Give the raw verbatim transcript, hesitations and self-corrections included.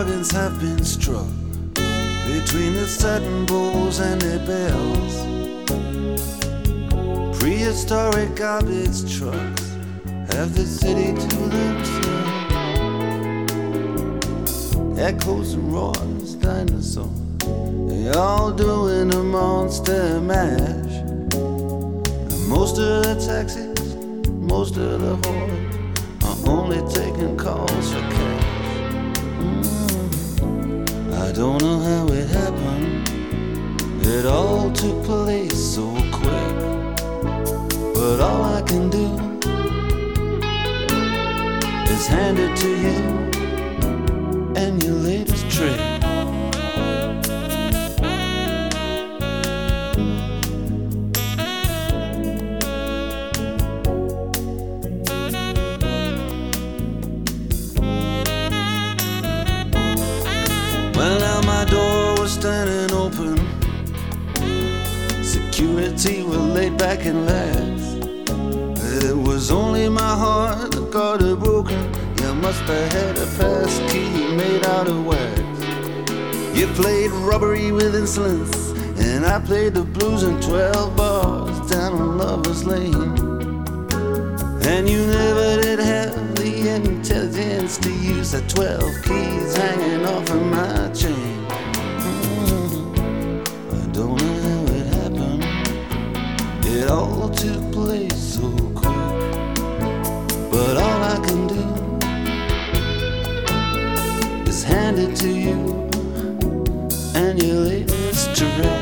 Gardens have been struck between the satin bowls and their bells. Prehistoric garbage trucks have the city to themselves. Echoes and roars, dinosaurs, they all doing a monster mash. And most of the taxis, most of the whores are only taking calls for cash. Mm. I don't know how it happened, it all took place so quick. But all I can do is hand it to you and your latest trick. Well, now my door was standing open, security were laid back and lax. It was only my heart that got it broken. You must have had a pass key made out of wax. You played robbery with insolence, and I played the blues in twelve bars down on Lover's Lane. And you never did have the intelligence to use the twelve keys hanging off of my chain. Mm, I don't know how it happened, it all took place so quick. But all I can do is hand it to you and your latest trick.